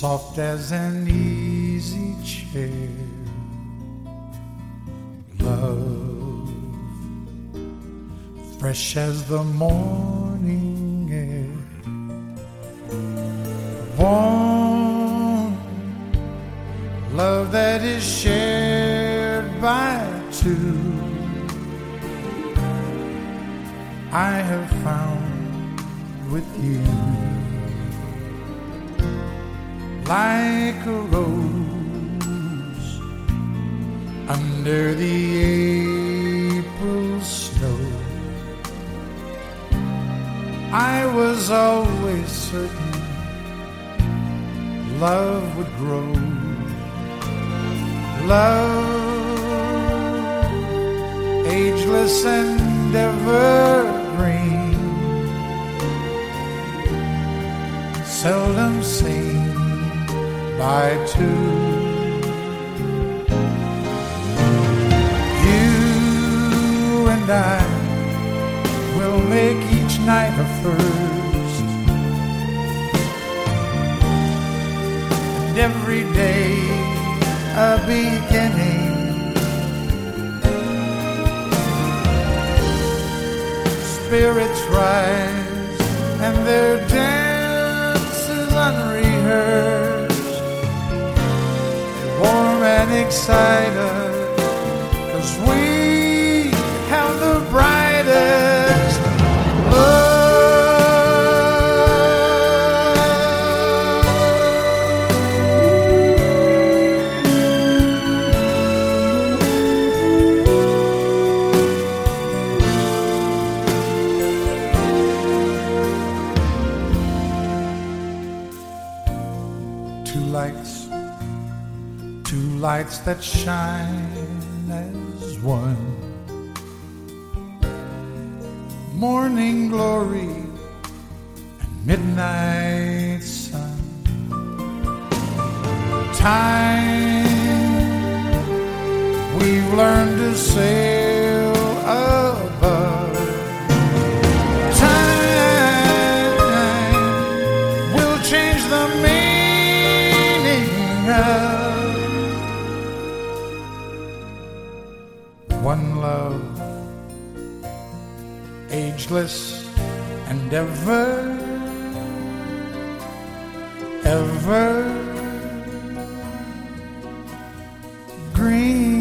soft as an easy chair. Love, fresh as the morning air. Warm love that is shared by two. I have found with you, like a rose under the April snow. I was always certain love would grow. Love, ageless and evergreen, seldom seen by two. You and I will make each night a first, and every day a beginning. Spirits rise and their dance is unrehearsed, warm and excited, 'cause we have the brightest love. Two lights that shine as one. Morning glory and midnight sun. Time we've learned to sail above. Time will change the meaning of one love, ageless and ever green.